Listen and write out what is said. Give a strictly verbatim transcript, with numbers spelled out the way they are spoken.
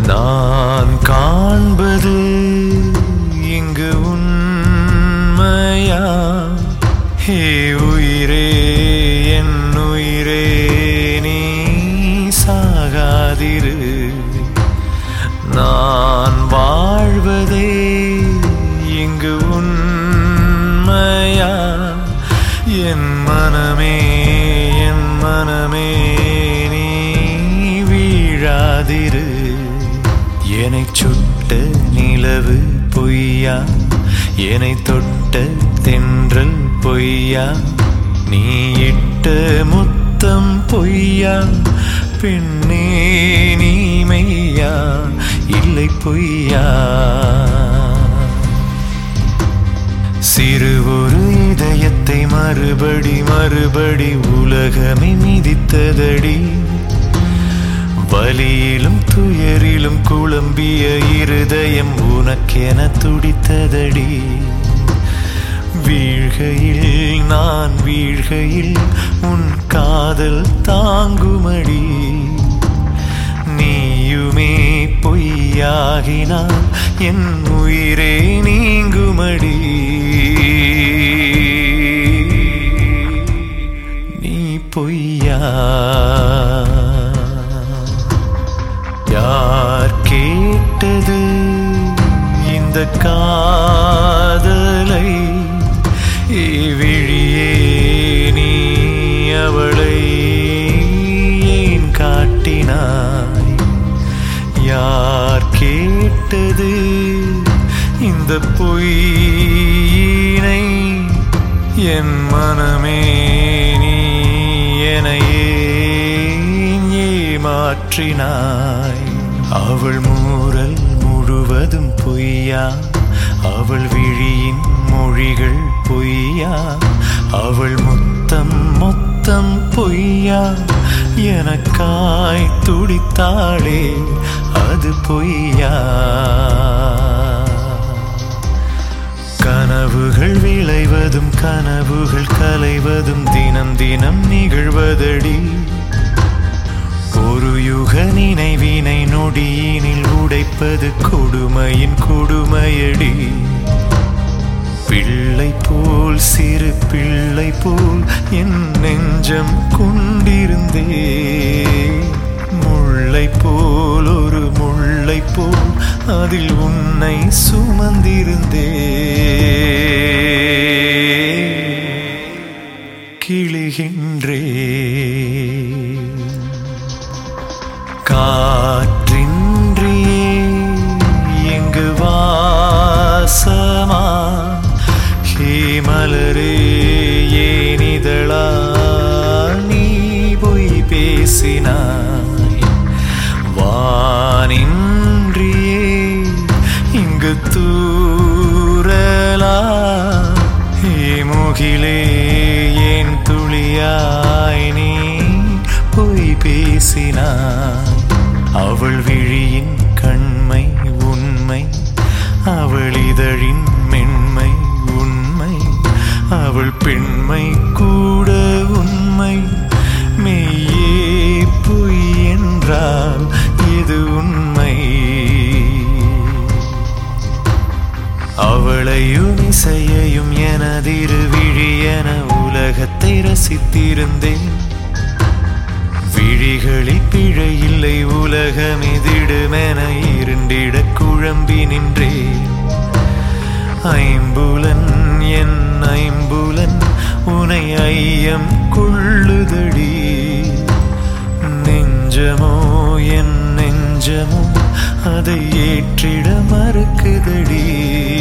நான் காண்பது இங்கு உண்மையா? ஹே உயிரே, என் உயிரே, நீ சாகாதிரு. நான் வாழ்வதே இங்கு உண்மையா? என் மனமே, என் மனமே, நீ வீழாதிரு. என்னை சுட்ட நிலவு பொய்யா? என்னை தொட்ட தென்றல் பொய்யா? நீ இட்ட முத்தம் பொய்யா? பெண்ணே நீ மெய்யா? இல்லை பொய்யா? சிறு ஒரு இதயத்தை மறுபடி மறுபடி உலகமே மிதித்ததடி. வலியிலும் துயரிலும் குழம்பிய இருதயம் உனக்கென துடித்ததடி. வீழ்கையில் நான் வீழ்கையில் உன் காதல் தாங்குமடி. நீயுமே பொய்யாகினால் என் உயிரே நீங்குமடி. நீ பொய்யா? யார் கேட்டது இந்த காதலை? விழியே, நீ அவளை ஏன் காட்டினாய்? யார் கேட்டது இந்த பொய்யினை? என் மனமே, நீ என்னையே ஏமாற்றினாய். அவள் மூரல் முழுவதும் பொய்யா? அவள் விழியின் மொழிகள் பொய்யா? அவள் முத்தம் மொத்தம் பொய்யா? எனக்காய் துடித்தாளே, அது பொய்யா? கனவுகள் விளைவதும் கனவுகள் கலைவதும் தினம் தினம் நிகழ்வதடி. ஒரு யுக நினைவினை நொடியினில் உடைப்பது கொடுமையின் கொடுமையடி. பிள்ளை போல் சிறு பிள்ளை போல் என் நெஞ்சம் கொண்டிருந்தே. முல்லை போல் ஒரு முல்லை போல் அதில் உன்னை சுமந்திருந்தே. கிழிகின்றே காற்றின்றியே எங்கு வாசமா? ஹே மலரே, ஏனிதழா நீ பொய் பேசினாய்? வானின்றியே இங்கு தூரலா? ஹே முகிலே, ஏன் துளியாய் நீ பொய் பேசினாய்? அவள் விழியின் கண்மை உண்மை, அவள் இதழின் மென்மை உண்மை, அவள் பெண்மை கூட உண்மை. மெய்யே பொய் என்றால் இது உண்மை. அவளையும் இசையையும் எனதிரு விழியென உலகத்தை ரசித்திருந்தேன். விழிகளில் பிழையில்லை, உலகமே திடுமென இருண்டிட குழம்பி நின்றேன். ஐம்புலன் என் ஐம்புலன் உனை ஐயம் கொள்ளுதடி. நெஞ்சமோ என் நெஞ்சமோ அதை ஏற்றிட மறுக்குதடி.